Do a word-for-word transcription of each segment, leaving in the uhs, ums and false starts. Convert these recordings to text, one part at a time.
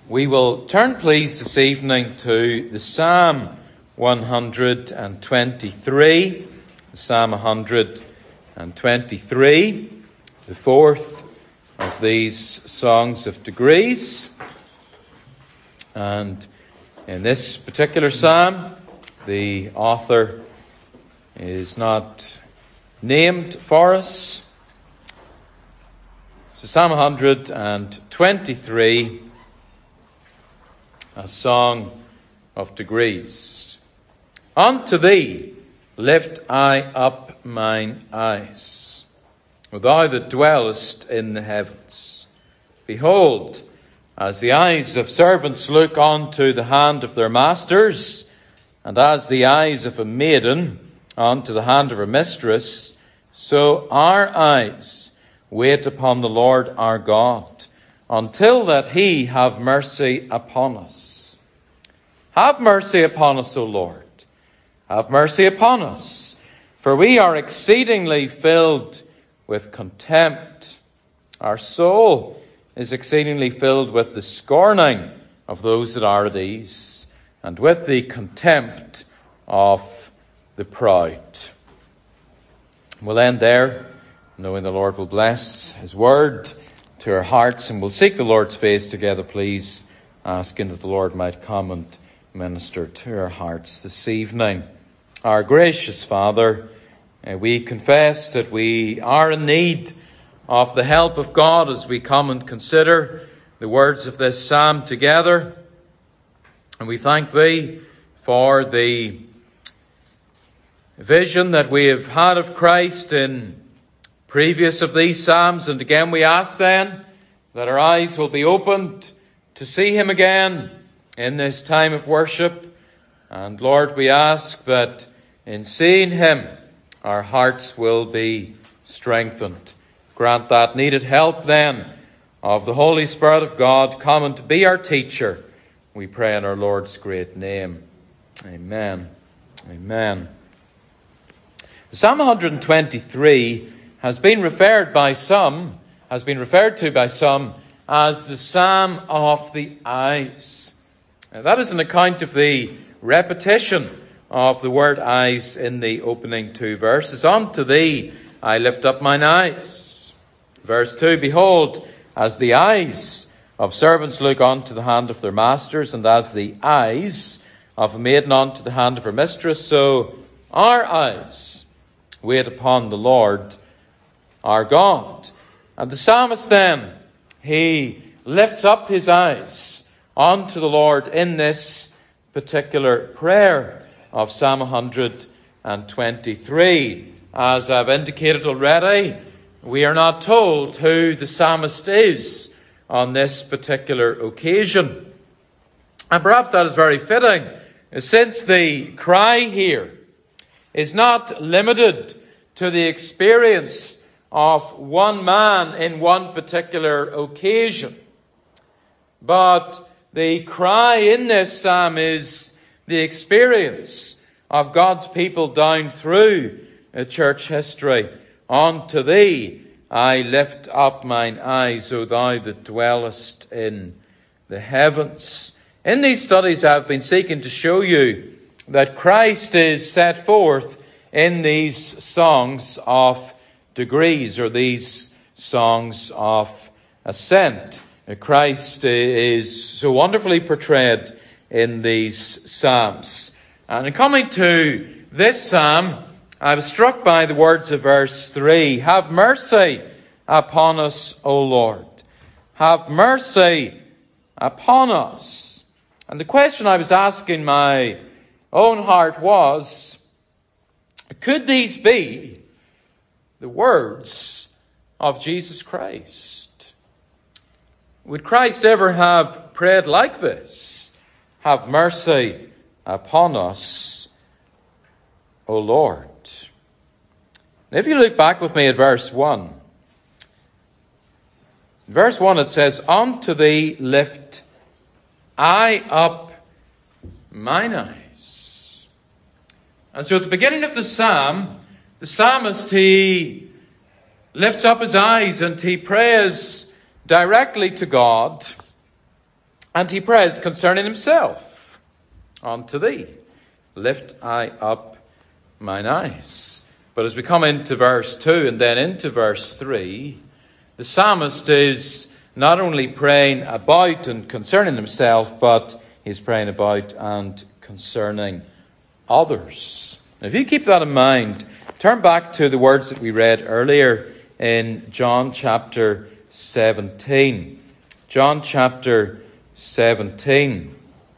We will turn, please, this evening to the Psalm one hundred twenty-three. Psalm one hundred twenty-three, the fourth of these songs of degrees. And in this particular psalm, the author is not named for us. So Psalm one hundred twenty-three, a song of degrees. Unto thee lift I up mine eyes, O thou that dwellest in the heavens. Behold, as the eyes of servants look unto the hand of their masters, and as the eyes of a maiden unto the hand of her mistress, so our eyes wait upon the Lord our God, until that he have mercy upon us. Have mercy upon us, O Lord. Have mercy upon us, for we are exceedingly filled with contempt. Our soul is exceedingly filled with the scorning of those that are at ease, and with the contempt of the proud. We'll end there, knowing the Lord will bless his word to our hearts, and we'll seek the Lord's face together, please, asking that the Lord might come and minister to our hearts this evening. Our gracious Father, we confess that we are in need of the help of God as we come and consider the words of this psalm together. And we thank thee for the vision that we have had of Christ in previous of these psalms. And again we ask then that our eyes will be opened to see him again in this time of worship. And Lord, we ask that in seeing him, our hearts will be strengthened. Grant that needed help then of the Holy Spirit of God coming to be our teacher. We pray in our Lord's great name. Amen. Amen. Psalm one hundred twenty-three has been referred by some, has been referred to by some as the Psalm of the eyes. Now, that is an account of the repetition of the word eyes in the opening two verses. Unto thee I lift up mine eyes. Verse two, behold, as the eyes of servants look unto the hand of their masters, and as the eyes of a maiden unto the hand of her mistress, so our eyes wait upon the Lord our God. And the psalmist then, he lifts up his eyes unto the Lord in this particular prayer of Psalm one hundred twenty-three. As I've indicated already, we are not told who the psalmist is on this particular occasion. And perhaps that is very fitting, since the cry here is not limited to the experience of one man in one particular occasion. But the cry in this psalm is the experience of God's people down through church history. Unto thee I lift up mine eyes, O thou that dwellest in the heavens. In these studies I have been seeking to show you that Christ is set forth in these songs of degrees, or these songs of ascent. Christ is so wonderfully portrayed in these psalms. And in coming to this psalm, I was struck by the words of verse three. Have mercy upon us, O Lord. Have mercy upon us. And the question I was asking my own heart was, could these be the words of Jesus Christ? Would Christ ever have prayed like this? Have mercy upon us, O Lord. If you look back with me at verse one, in verse one it says, Unto thee lift I up mine eyes. And so at the beginning of the psalm, the psalmist, he lifts up his eyes and he prays directly to God. And he prays concerning himself. Unto thee lift I up mine eyes. But as we come into verse two and then into verse three, the psalmist is not only praying about and concerning himself, but he's praying about and concerning others. Now, if you keep that in mind, turn back to the words that we read earlier in John chapter seventeen. John chapter seventeen.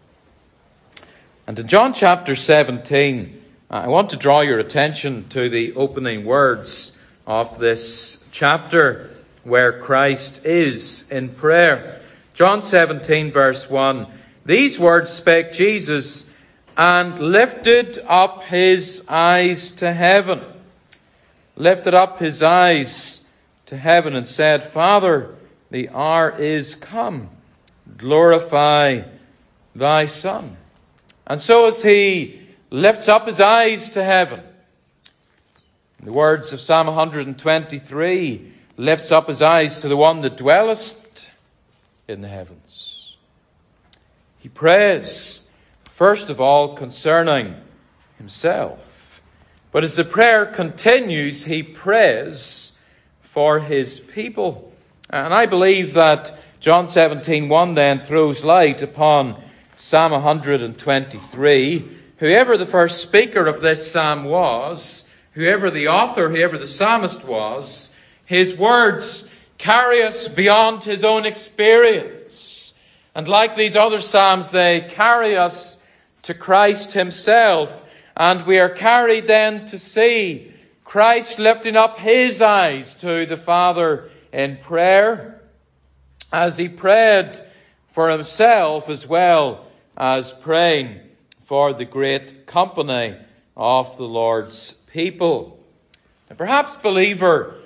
And in John chapter seventeen, I want to draw your attention to the opening words of this chapter where Christ is in prayer. John seventeen verse one. These words spake Jesus, and lifted up his eyes to heaven. Lifted up his eyes to heaven and said, Father, the hour is come. Glorify thy Son. And so as he lifts up his eyes to heaven, in the words of Psalm one twenty-three, lifts up his eyes to the one that dwelleth in the heavens. He prays, first of all, concerning himself. But as the prayer continues, he prays for his people. And I believe that John seventeen one then throws light upon Psalm one twenty-three. Whoever the first speaker of this psalm was, whoever the author, whoever the psalmist was, his words carry us beyond his own experience. And like these other psalms, they carry us to Christ himself. And we are carried then to see Christ lifting up his eyes to the Father in prayer, as he prayed for himself as well as praying for the great company of the Lord's people. And perhaps, believer,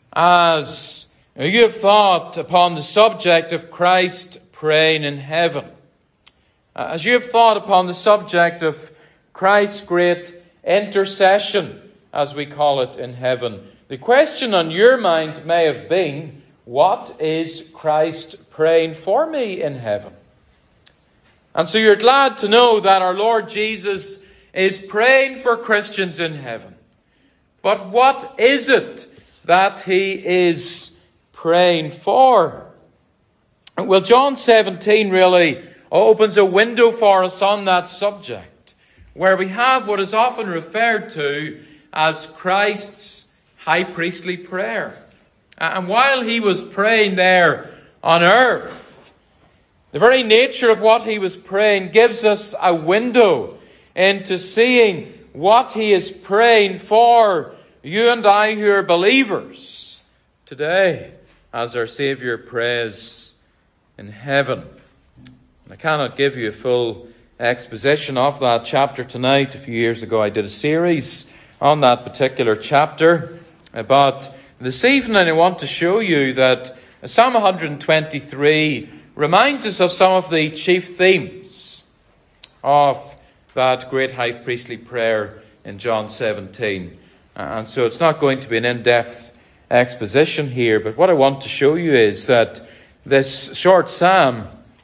as you have thought upon the subject of Christ praying in heaven, as you have thought upon the subject of Christ's great intercession, as we call it in heaven, the question on your mind may have been, what is Christ praying for me in heaven? And so you're glad to know that our Lord Jesus is praying for Christians in heaven. But what is it that he is praying for? Well, John seventeen really opens a window for us on that subject, where we have what is often referred to as Christ's high priestly prayer. And while he was praying there on earth, the very nature of what he was praying gives us a window into seeing what he is praying for you and I who are believers today, as our Saviour prays in heaven. I cannot give you a full exposition of that chapter tonight. A few years ago I did a series on that particular chapter. But this evening I want to show you that Psalm one twenty-three reminds us of some of the chief themes of that great high priestly prayer in John seventeen. And so it's not going to be an in-depth exposition here, but what I want to show you is that this short psalm,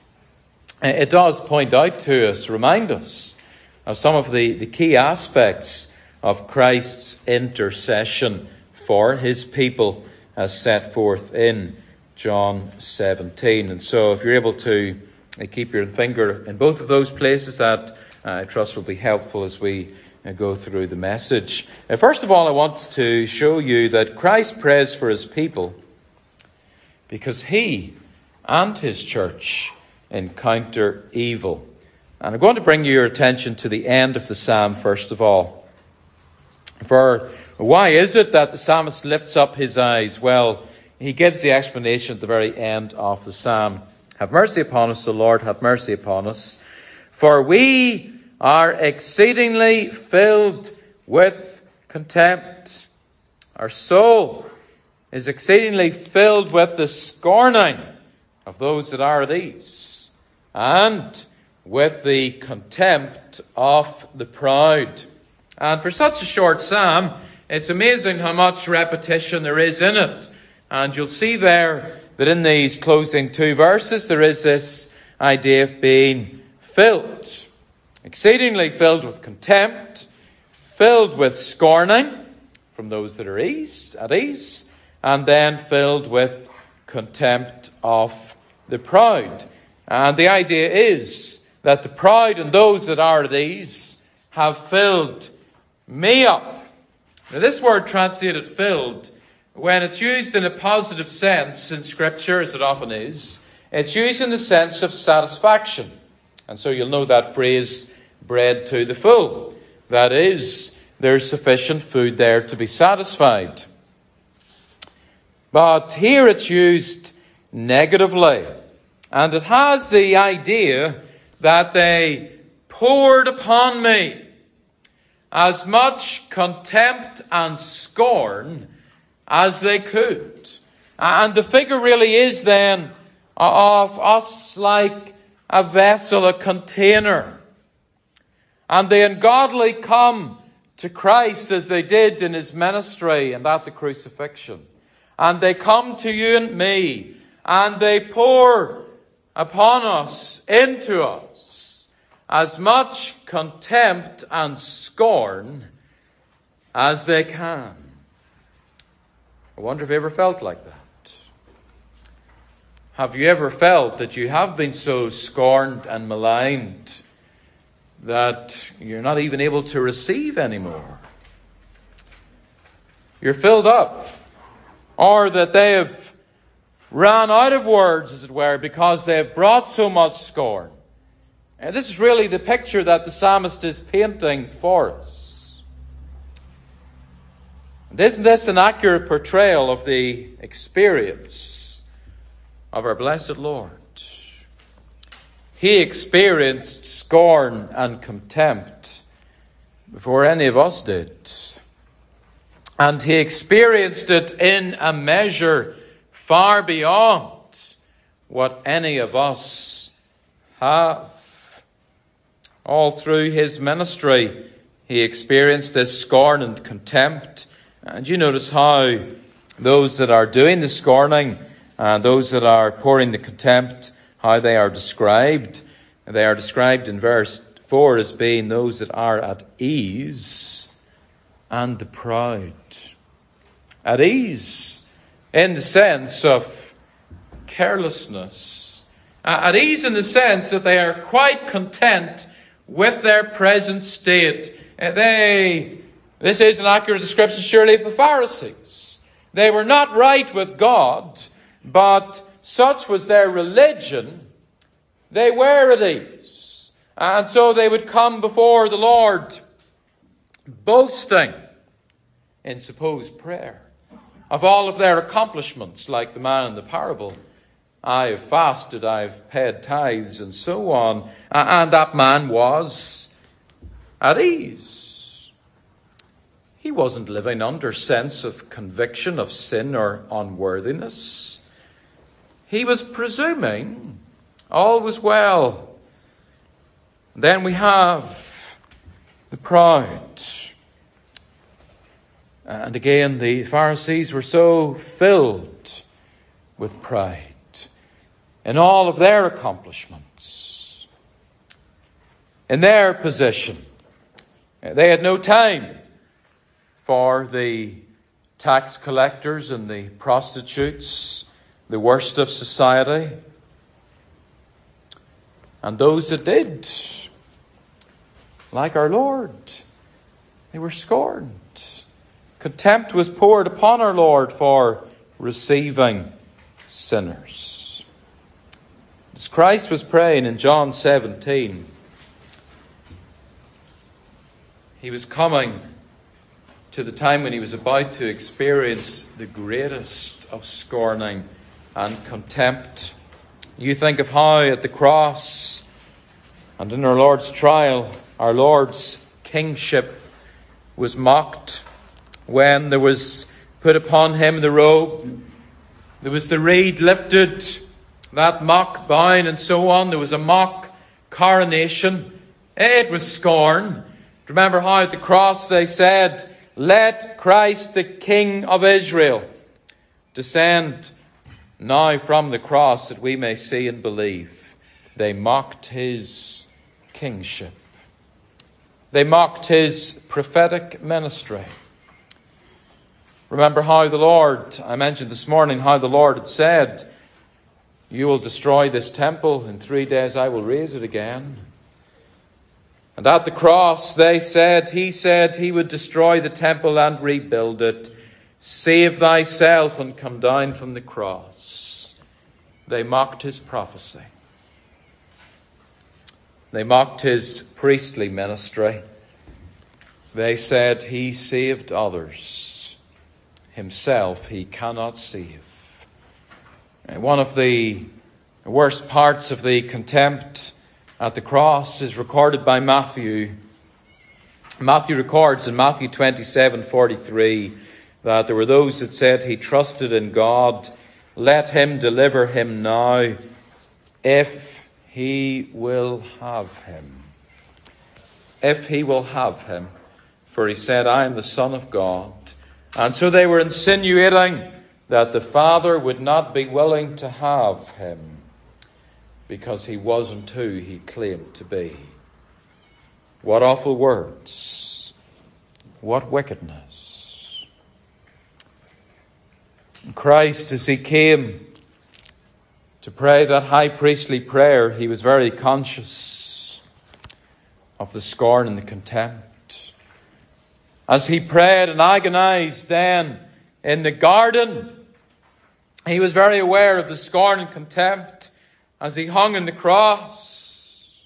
it does point out to us, remind us of some of the, the key aspects of Christ's intercession for his people as set forth in John seventeen. And so if you're able to keep your finger in both of those places, that uh, I trust will be helpful as we uh, go through the message. Uh, first of all, I want to show you that Christ prays for his people because he and his church encounter evil. And I'm going to bring your attention to the end of the psalm first of all. For why is it that the psalmist lifts up his eyes? Well, he gives the explanation at the very end of the psalm. Have mercy upon us, O Lord, have mercy upon us. For we are exceedingly filled with contempt. Our soul is exceedingly filled with the scorning of those that are at ease, and with the contempt of the proud. And for such a short psalm, it's amazing how much repetition there is in it. And you'll see there that in these closing two verses, there is this idea of being filled. Exceedingly filled with contempt, filled with scorning from those that are ease, at ease, and then filled with contempt of the proud. And the idea is that the proud and those that are at ease have filled me up. Now, this word translated filled, when it's used in a positive sense in Scripture, as it often is, it's used in the sense of satisfaction. And so you'll know that phrase, bread to the full. That is, there's sufficient food there to be satisfied. But here it's used negatively. And it has the idea that they poured upon me as much contempt and scorn as they could. And the figure really is then of us like a vessel, a container. And the ungodly come to Christ as they did in his ministry and at the crucifixion. And they come to you and me, and they pour upon us, into us, as much contempt and scorn as they can. I wonder if you ever felt like that. Have you ever felt that you have been so scorned and maligned that you're not even able to receive anymore? You're filled up. Or that they have ran out of words, as it were, because they have brought so much scorn. And this is really the picture that the psalmist is painting for us. And isn't this an accurate portrayal of the experience of our blessed Lord? He experienced scorn and contempt before any of us did. And he experienced it in a measure far beyond what any of us have. All through his ministry, he experienced this scorn and contempt. And you notice how those that are doing the scorning and those that are pouring the contempt, how they are described. They are described in verse four as being those that are at ease and the proud. At ease in the sense of carelessness. At ease in the sense that they are quite content with their present state. They, this is an accurate description surely of the Pharisees. They were not right with God, but such was their religion, they were at ease. And so they would come before the Lord boasting in supposed prayer of all of their accomplishments, like the man in the parable. I have fasted, I have paid tithes, and so on. And that man was at ease. He wasn't living under sense of conviction of sin or unworthiness. He was presuming all was well. Then we have the proud. And again, the Pharisees were so filled with pride in all of their accomplishments, in their position. They had no time for the tax collectors and the prostitutes, the worst of society. And those that did, like our Lord, they were scorned. Contempt was poured upon our Lord for receiving sinners. As Christ was praying in John seventeen, he was coming to the time when he was about to experience the greatest of scorning and contempt. You think of how at the cross and in our Lord's trial, our Lord's kingship was mocked. When there was put upon him the robe, there was the reed lifted, that mock bound and so on. There was a mock coronation. It was scorn. Remember how at the cross they said, "Let Christ the King of Israel descend now from the cross that we may see and believe." They mocked his kingship. They mocked his prophetic ministry. Remember how the Lord, I mentioned this morning, how the Lord had said, "You will destroy this temple, in three days I will raise it again." And at the cross they said, he said he would destroy the temple and rebuild it. Save thyself and come down from the cross. They mocked his prophecy. They mocked his priestly ministry. They said he saved others. Himself he cannot save. And one of the worst parts of the contempt at the cross is recorded by Matthew. Matthew records in Matthew twenty-seven forty-three that there were those that said he trusted in God. Let him deliver him now, if he will have him. If he will have him. For he said, I am the Son of God. And so they were insinuating that the Father would not be willing to have him because he wasn't who he claimed to be. What awful words. What wickedness. And Christ, as he came to pray that high priestly prayer, he was very conscious of the scorn and the contempt. As he prayed and agonized then in the garden, he was very aware of the scorn and contempt as he hung on the cross.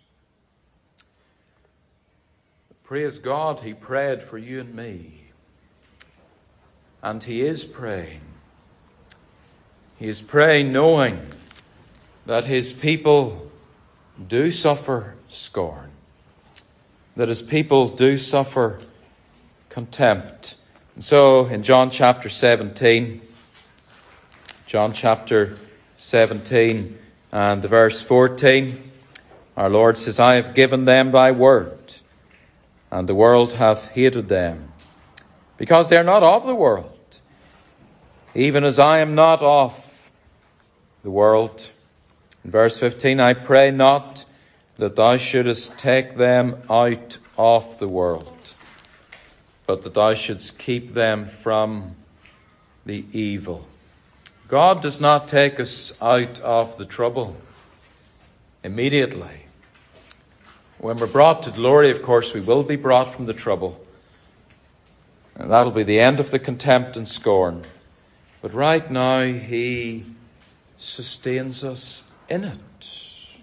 Praise God, he prayed for you and me. And he is praying. He is praying knowing that his people do suffer scorn. That his people do suffer contempt. And so in John chapter seventeen, John chapter seventeen and the verse fourteen, our Lord says, I have given them thy word, and the world hath hated them, because they are not of the world, even as I am not of the world. In verse fifteen, I pray not that thou shouldest take them out of the world, but that thou shouldst keep them from the evil. God does not take us out of the trouble immediately. When we're brought to glory, of course, we will be brought from the trouble. And that'll be the end of the contempt and scorn. But right now, he sustains us in it.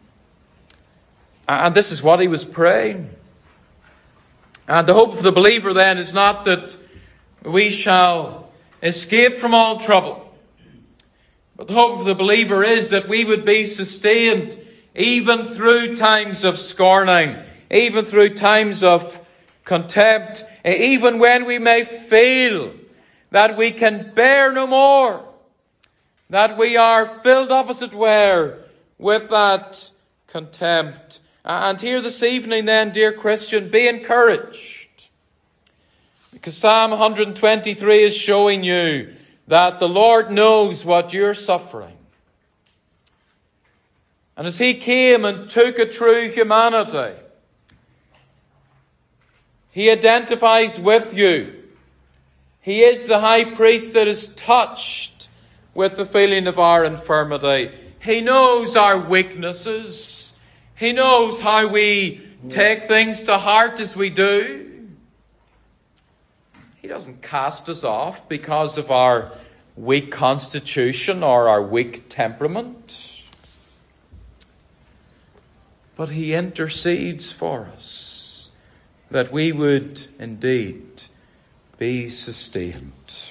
And this is what he was praying. And the hope of the believer then is not that we shall escape from all trouble. But the hope of the believer is that we would be sustained even through times of scorning, even through times of contempt, even when we may feel that we can bear no more, that we are filled up, as it were, with that contempt. And here this evening then, dear Christian, be encouraged. Because Psalm one twenty-three is showing you that the Lord knows what you're suffering. And as he came and took a true humanity, he identifies with you. He is the high priest that is touched with the feeling of our infirmity. He knows our weaknesses. He knows how we take things to heart as we do. He doesn't cast us off because of our weak constitution or our weak temperament. But he intercedes for us that we would indeed be sustained.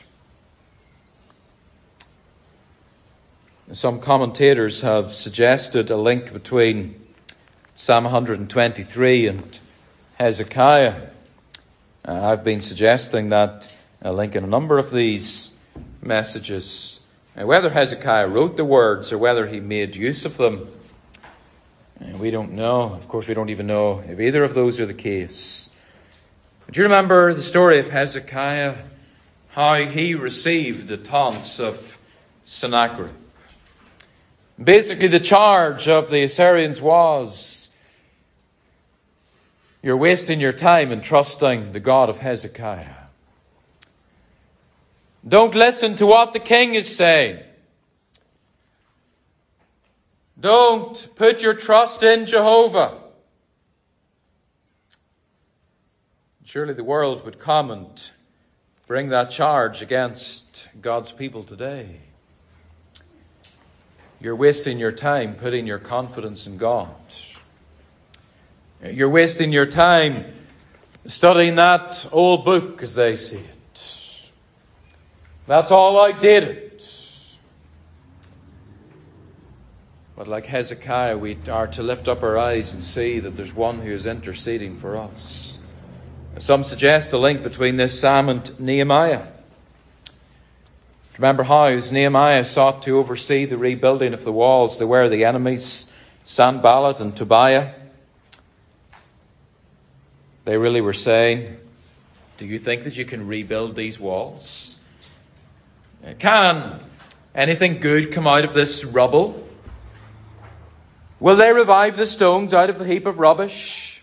Some commentators have suggested a link between Psalm one twenty-three and Hezekiah. Uh, I've been suggesting that a link in a number of these messages. Uh, whether Hezekiah wrote the words or whether he made use of them, uh, we don't know. Of course, we don't even know if either of those are the case. Do you remember the story of Hezekiah? How he received the taunts of Sennacherib. Basically, the charge of the Assyrians was, you're wasting your time in trusting the God of Hezekiah. Don't listen to what the king is saying. Don't put your trust in Jehovah. Surely the world would come and bring that charge against God's people today. You're wasting your time putting your confidence in God. You're wasting your time studying that old book, as they see it. That's all outdated. But like Hezekiah, we are to lift up our eyes and see that there's one who is interceding for us. Some suggest the link between this psalm and Nehemiah. Remember how, as Nehemiah sought to oversee the rebuilding of the walls, there were the enemies, Sanballat and Tobiah. They really were saying, do you think that you can rebuild these walls? Can anything good come out of this rubble? Will they revive the stones out of the heap of rubbish?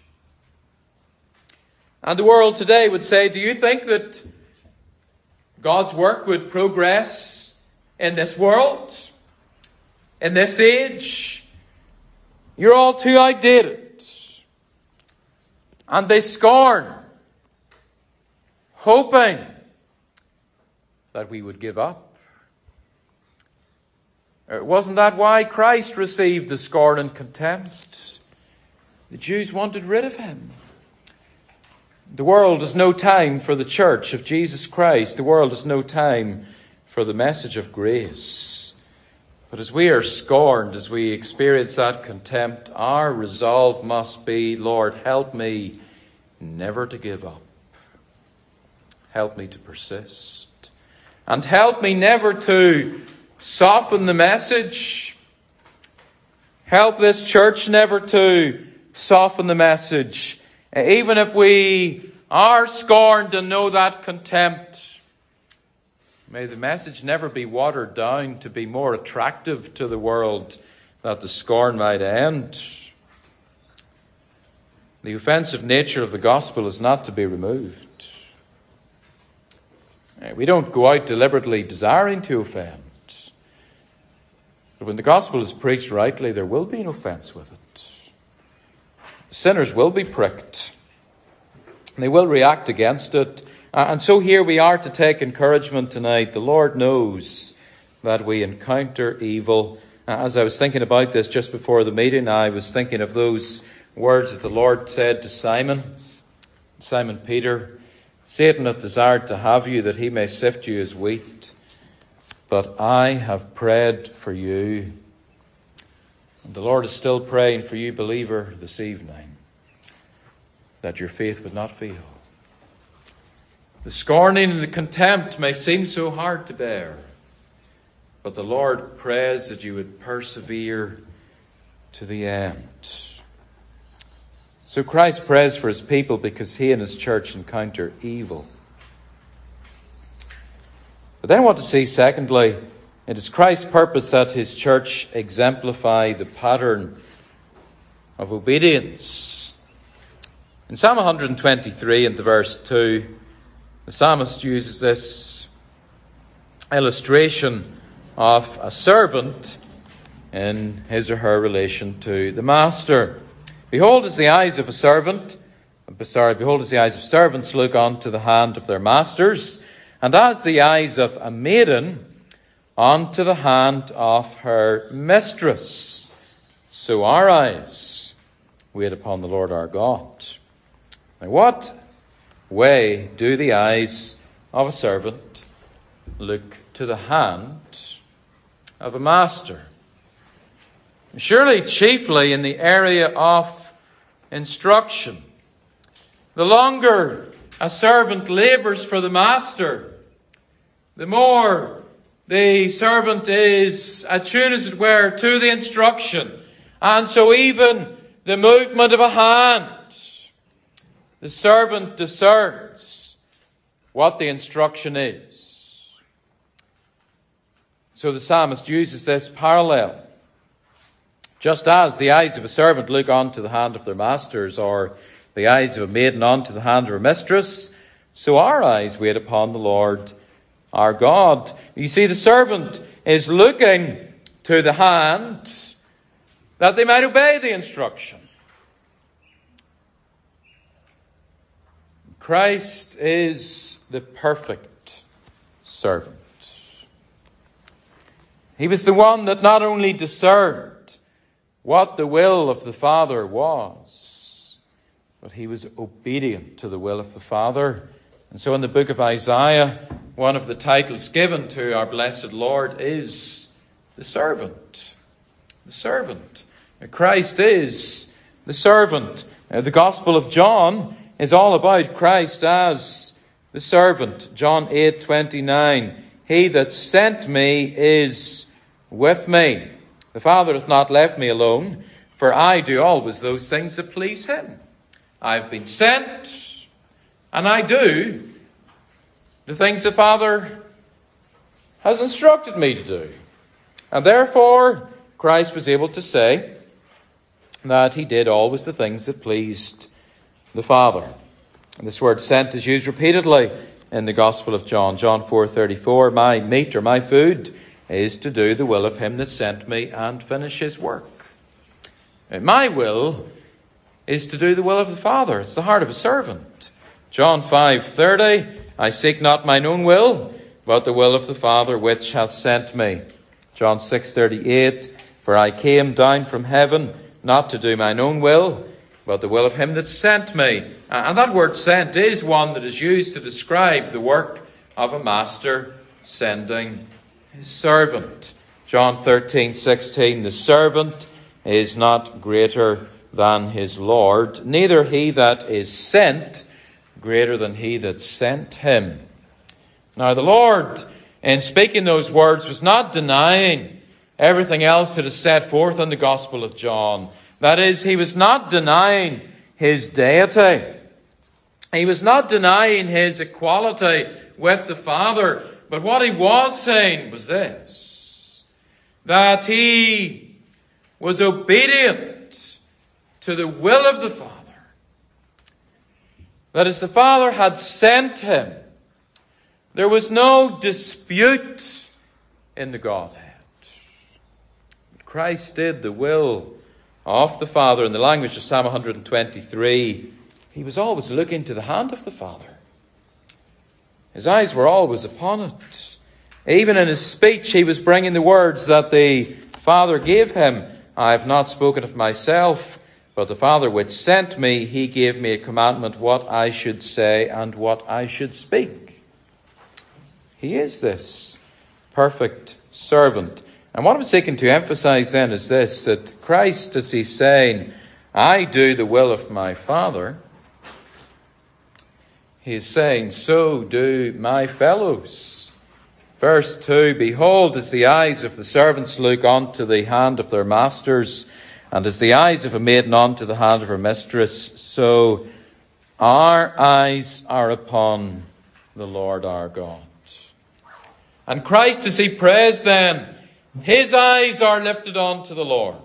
And the world today would say, do you think that God's work would progress in this world, in this age? You're all too outdated. And they scorn, hoping that we would give up. Wasn't that why Christ received the scorn and contempt? The Jews wanted rid of him. The world has no time for the church of Jesus Christ. The world has no time for the message of grace. But as we are scorned, as we experience that contempt, our resolve must be, Lord, help me never to give up. Help me to persist. And help me never to soften the message. Help this church never to soften the message. Even if we are scorned and know that contempt, may the message never be watered down to be more attractive to the world, that the scorn might end. The offensive nature of the gospel is not to be removed. We don't go out deliberately desiring to offend. But when the gospel is preached rightly, there will be an offense with it. Sinners will be pricked. They will react against it. And so here we are to take encouragement tonight. The Lord knows that we encounter evil. As I was thinking about this just before the meeting, I was thinking of those words that the Lord said to Simon, Simon Peter, Satan hath desired to have you, that he may sift you as wheat. But I have prayed for you. And the Lord is still praying for you, believer, this evening, that your faith would not fail. The scorning and the contempt may seem so hard to bear, but the Lord prays that you would persevere to the end. So Christ prays for his people because he and his church encounter evil. But then I want to see, secondly, it is Christ's purpose that his church exemplify the pattern of obedience. In Psalm one twenty-three and the verse two, the psalmist uses this illustration of a servant in his or her relation to the master. Behold, as the eyes of a servant, sorry, behold, as the eyes of servants look unto the hand of their masters, and as the eyes of a maiden unto the hand of her mistress, so our eyes wait upon the Lord our God. Now, what way do the eyes of a servant look to the hand of a master? Surely chiefly in the area of instruction. The longer a servant labours for the master, the more the servant is attuned, as it were, to the instruction. And so even the movement of a hand, the servant discerns what the instruction is. So the psalmist uses this parallel. Just as the eyes of a servant look onto the hand of their masters, or the eyes of a maiden onto the hand of her mistress, so our eyes wait upon the Lord our God. You see, the servant is looking to the hand that they might obey the instruction. Christ is the perfect servant. He was the one that not only discerned what the will of the Father was, but he was obedient to the will of the Father. And so in the book of Isaiah, one of the titles given to our blessed Lord is the servant. The servant. Christ is the servant. The Gospel of John is all about Christ as the servant. John eight twenty-nine. He that sent me is with me. The Father hath not left me alone, for I do always those things that please him. I have been sent, and I do the things the Father has instructed me to do. And therefore, Christ was able to say that he did always the things that pleased the Father. And this word sent is used repeatedly in the Gospel of John. John four thirty-four, my meat or my food is to do the will of him that sent me and finish his work. My will is to do the will of the Father. It's the heart of a servant. John five thirty, I seek not mine own will, but the will of the Father which hath sent me. John six thirty-eight, for I came down from heaven not to do mine own will, but the will of him that sent me. And that word sent is one that is used to describe the work of a master sending his servant. John thirteen sixteen, the servant is not greater than his Lord, neither he that is sent greater than he that sent him. Now the Lord, in speaking those words, was not denying everything else that is set forth in the Gospel of John. That is, he was not denying his deity. He was not denying his equality with the Father. But what he was saying was this, that he was obedient to the will of the Father. That as the Father had sent him, there was no dispute in the Godhead. Christ did the will of the Father. In the language of Psalm one twenty-three, he was always looking to the hand of the Father. His eyes were always upon it. Even in his speech, he was bringing the words that the Father gave him. I have not spoken of myself, but the Father which sent me, he gave me a commandment what I should say and what I should speak. He is this perfect servant. And what I'm seeking to emphasize then is this, that Christ, as he's saying, I do the will of my Father, he is saying, so do my fellows. Verse two, behold, as the eyes of the servants look unto the hand of their masters, and as the eyes of a maiden unto the hand of her mistress, so our eyes are upon the Lord our God. And Christ, as he prays then, his eyes are lifted unto the Lord.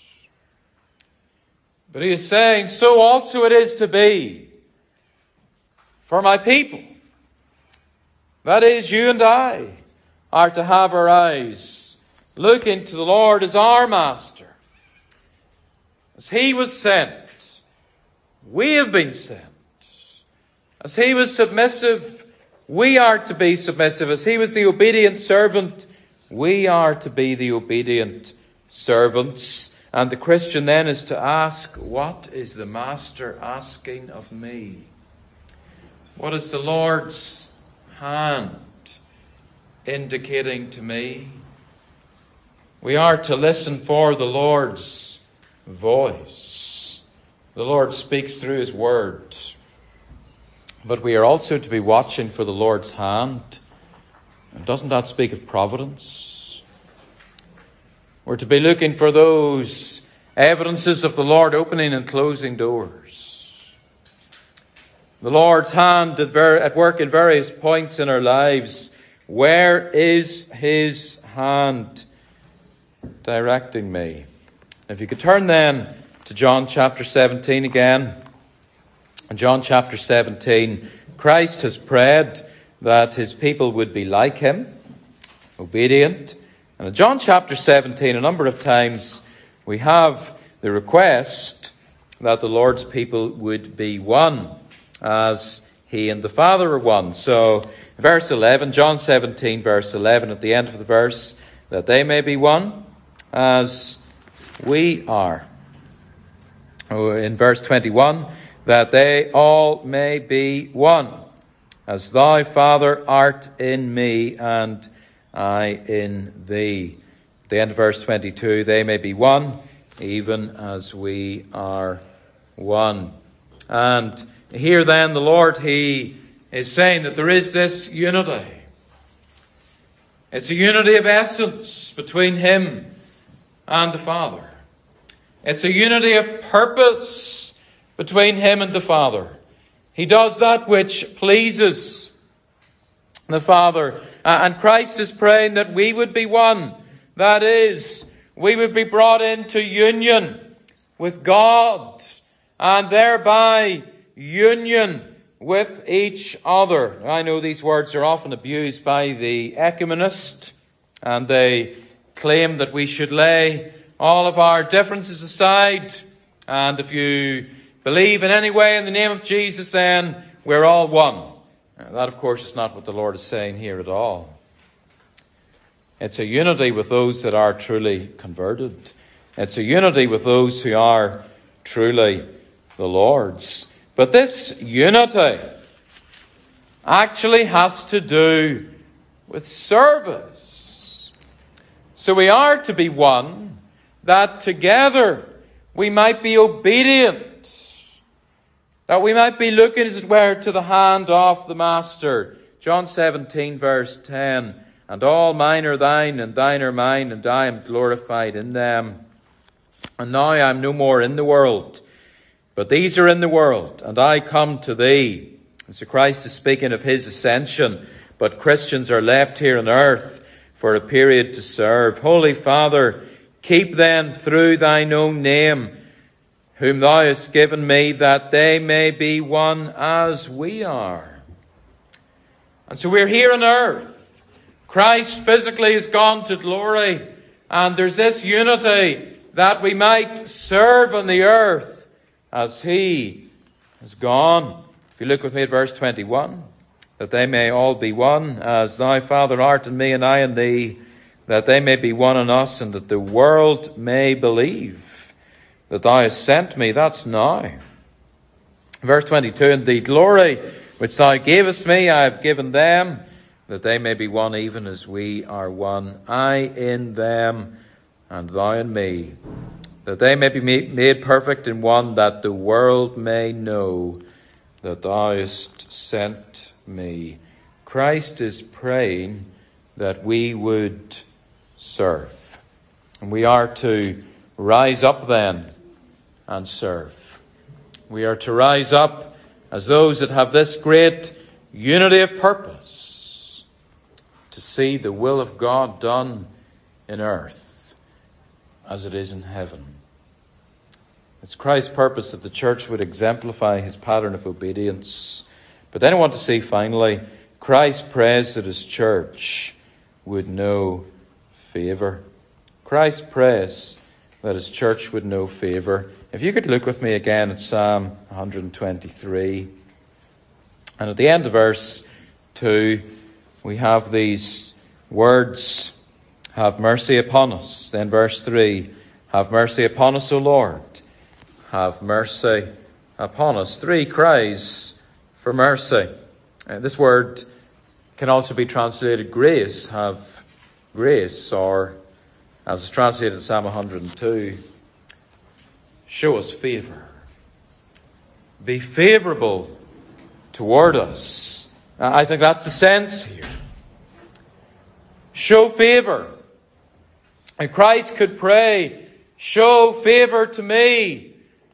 But he is saying, so also it is to be for my people. That is, you and I are to have our eyes looking to the Lord as our Master. As he was sent, we have been sent. As he was submissive, we are to be submissive. As he was the obedient servant, we are to be the obedient servants. And the Christian then is to ask, what is the Master asking of me? What is the Lord's hand indicating to me? We are to listen for the Lord's voice. The Lord speaks through his word. But we are also to be watching for the Lord's hand. And doesn't that speak of providence? We're to be looking for those evidences of the Lord opening and closing doors. The Lord's hand at, ver- at work in various points in our lives. Where is his hand directing me? If you could turn then to John chapter seventeen again. In John chapter seventeen, Christ has prayed that his people would be like him, obedient. And in John chapter seventeen, a number of times we have the request that the Lord's people would be one, as he and the Father are one. So, verse eleven, John seventeen, verse eleven, at the end of the verse, that they may be one, as we are. Oh, in verse twenty-one, that they all may be one, as thou, Father, art in me, and I in thee. At the end of verse twenty-two, they may be one, even as we are one. And here then the Lord, he is saying that there is this unity. It's a unity of essence between him and the Father. It's a unity of purpose between him and the Father. He does that which pleases the Father. And Christ is praying that we would be one. That is, we would be brought into union with God, and thereby union with each other. I know these words are often abused by the ecumenist, and they claim that we should lay all of our differences aside, and if you believe in any way in the name of Jesus, then we're all one. Now, that, of course, is not what the Lord is saying here at all. It's a unity with those that are truly converted. It's a unity with those who are truly the Lord's. But this unity actually has to do with service. So we are to be one, that together we might be obedient, that we might be looking, as it were, to the hand of the Master. John seventeen, verse ten, and all mine are thine, and thine are mine, and I am glorified in them. And now I am no more in the world, but these are in the world, and I come to thee. And so Christ is speaking of his ascension, but Christians are left here on earth for a period to serve. Holy Father, keep them through thine own name, whom thou hast given me, that they may be one as we are. And so we're here on earth. Christ physically has gone to glory, and there's this unity that we might serve on the earth as he has gone. If you look with me at verse twenty-one, that they may all be one, as thou, Father, art in me, and I in thee, that they may be one in us, and that the world may believe that thou hast sent me. That's now. Verse twenty-two, and the glory which thou gavest me, I have given them, that they may be one even as we are one, I in them, and thou in me, that they may be made perfect in one, that the world may know that thou hast sent me. Christ is praying that we would serve. And we are to rise up then and serve. We are to rise up as those that have this great unity of purpose, to see the will of God done in earth as it is in heaven. It's Christ's purpose that the church would exemplify his pattern of obedience. But then I want to see finally, Christ prays that his church would know favour. Christ prays that his church would know favour. If you could look with me again at Psalm one twenty-three. And at the end of verse two, we have these words, have mercy upon us. Then verse three, have mercy upon us, O Lord. Have mercy upon us. Three cries for mercy. Uh, this word can also be translated grace. Have grace, or as is translated in Psalm one hundred two, show us favour. Be favourable toward us. Uh, I think that's the sense here. Show favour. And Christ could pray, show favour to me,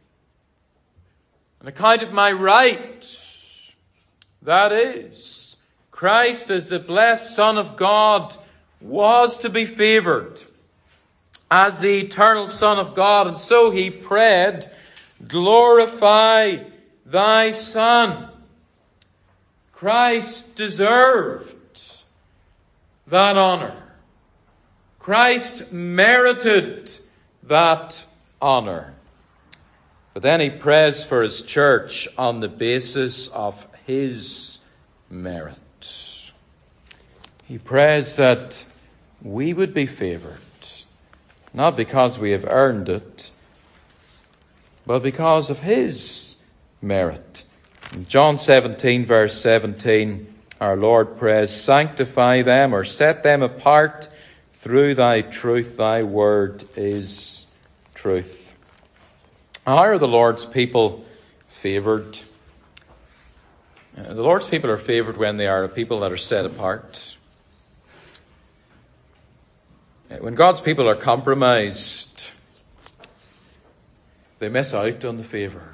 on account of my right. That is, Christ as the blessed Son of God was to be favoured. as the eternal Son of God. And so he prayed, glorify thy Son. Christ deserved that honor. Christ merited that honor. But then he prays for his church on the basis of his merit. He prays that we would be favored, not because we have earned it, but because of his merit. In John seventeen, verse seventeen, our Lord prays, sanctify them, or set them apart through thy truth. Thy word is truth. How are the Lord's people favoured? The Lord's people are favoured when they are a people that are set apart. When God's people are compromised, they miss out on the favour.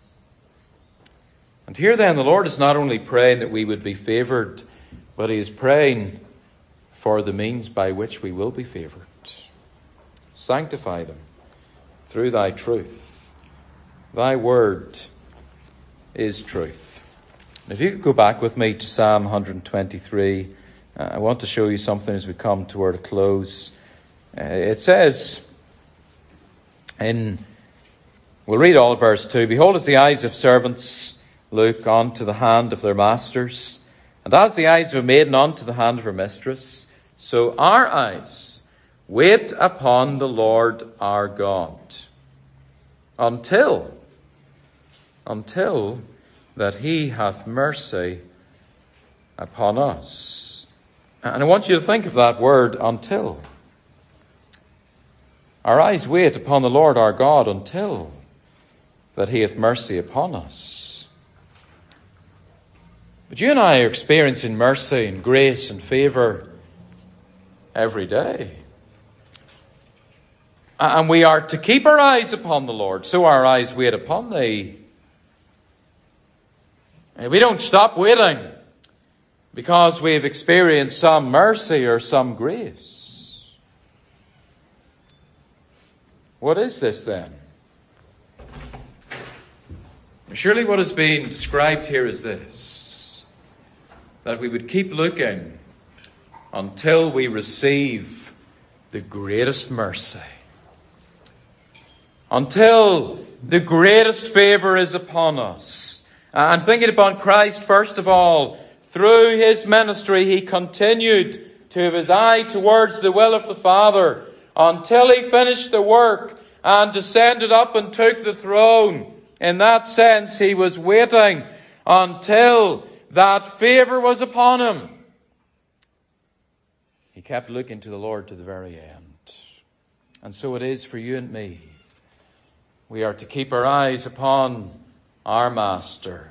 And here then, the Lord is not only praying that we would be favoured, but he is praying for the means by which we will be favoured. Sanctify them through thy truth. Thy word is truth. If you could go back with me to Psalm one twenty-three, uh, I want to show you something as we come toward a close. Uh, it says in, we'll read all of verse two, behold, as the eyes of servants look unto the hand of their masters, and as the eyes of a maiden unto the hand of her mistress, so our eyes wait upon the Lord our God, until, until that he hath mercy upon us. And I want you to think of that word, until. Our eyes wait upon the Lord our God until that he hath mercy upon us. But you and I are experiencing mercy and grace and favour every day. And we are to keep our eyes upon the Lord, so our eyes wait upon thee. And we don't stop waiting because we've experienced some mercy or some grace. What is this then? Surely what is being described here is this, that we would keep looking until we receive the greatest mercy. Until the greatest favour is upon us. And thinking upon Christ, first of all, through his ministry, he continued to have his eye towards the will of the Father until he finished the work and descended up and took the throne. In that sense, he was waiting until that favour was upon him. He kept looking to the Lord to the very end. And so it is for you and me. We are to keep our eyes upon our Master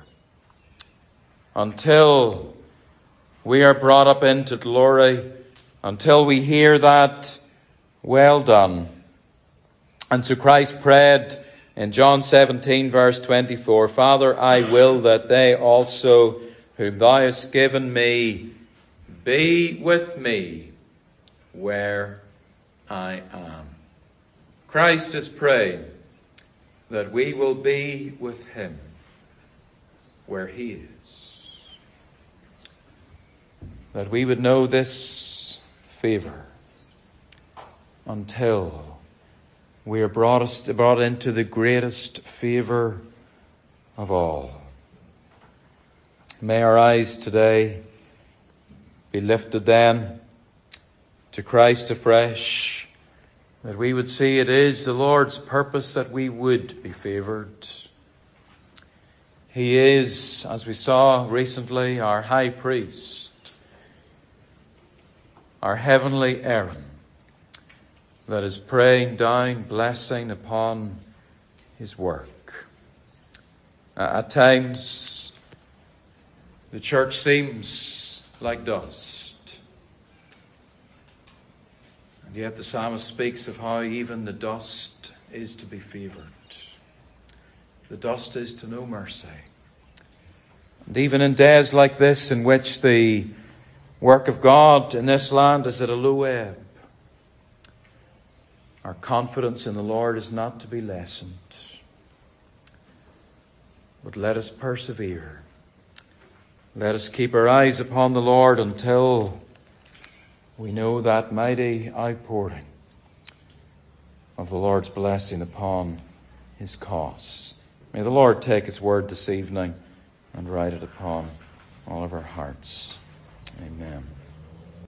until we are brought up into glory, until we hear that, well done. And so Christ prayed in John seventeen, verse twenty-four, Father, I will that they also, whom thou hast given me, be with me where I am. Christ is praying that we will be with him where he is. That we would know this favour until we are brought, us, brought into the greatest favour of all. May our eyes today be lifted then to Christ afresh, that we would see it is the Lord's purpose that we would be favoured. He is, as we saw recently, our high priest, our heavenly Aaron, that is praying down blessing upon his work. At times, the church seems like dust. And yet the psalmist speaks of how even the dust is to be favoured. The dust is to know mercy. And even in days like this, in which the work of God in this land is at a low ebb, Our confidence in the Lord is not to be lessened. But let us persevere. Let us keep our eyes upon the Lord until we know that mighty outpouring of the Lord's blessing upon his cause. May the Lord take his word this evening and write it upon all of our hearts. Amen.